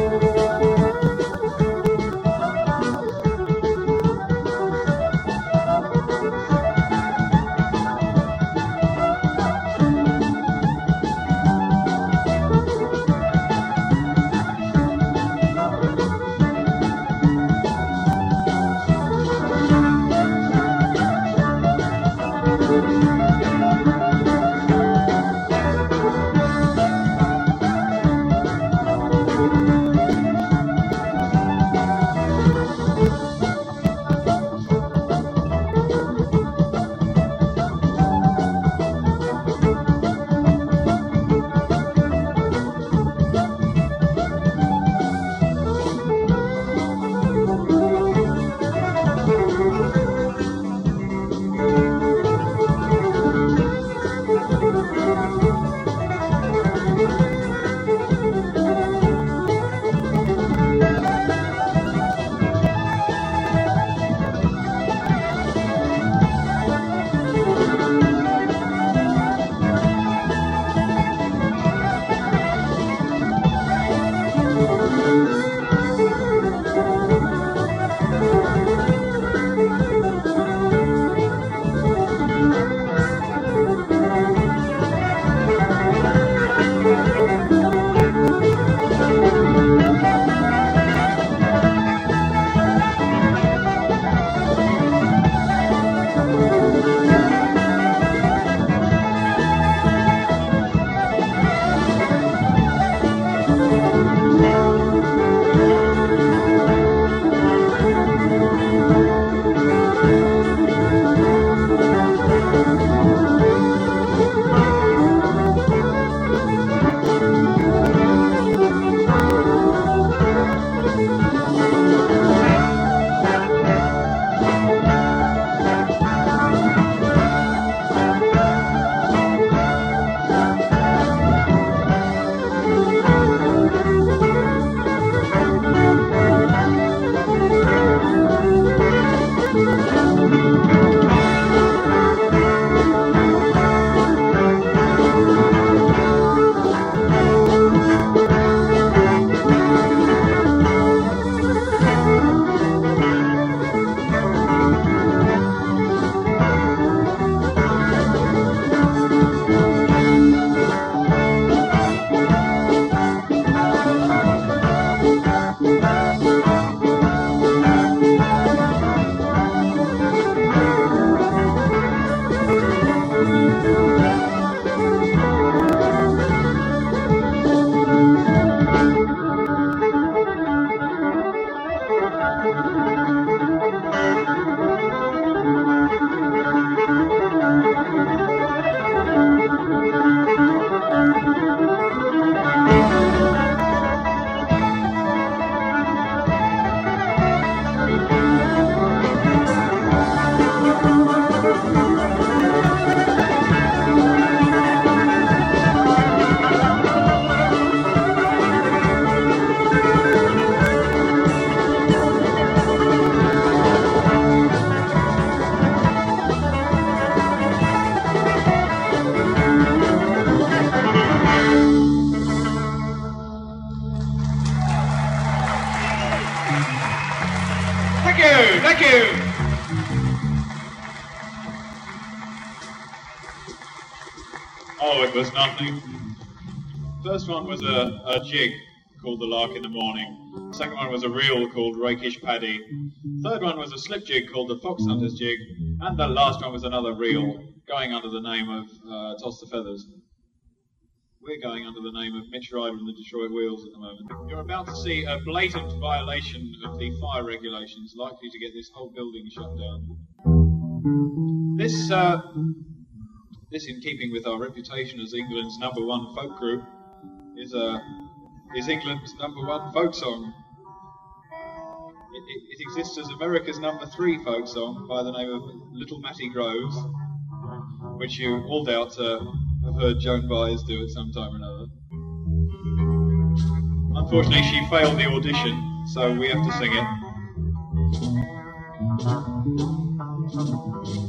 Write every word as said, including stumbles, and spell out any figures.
Oh, it was nothing. First one was a, a jig called The Lark in the Morning. Second one was a reel called Rakish Paddy. Third one was a slip jig called the Fox Hunter's Jig. And the last one was another reel going under the name of uh, Toss the Feathers. We're going under the name of Mitch Ryder and the Detroit Wheels at the moment. You're about to see a blatant violation of the fire regulations likely to get this whole building shut down. This, uh, this in keeping with our reputation as England's number one folk group, is, uh, is England's number one folk song. It, it, it exists as America's number three folk song by the name of Little Matty Groves, which you all doubt uh, have heard Joan Baez do at some time or another. Unfortunately, she failed the audition, so we have to sing it.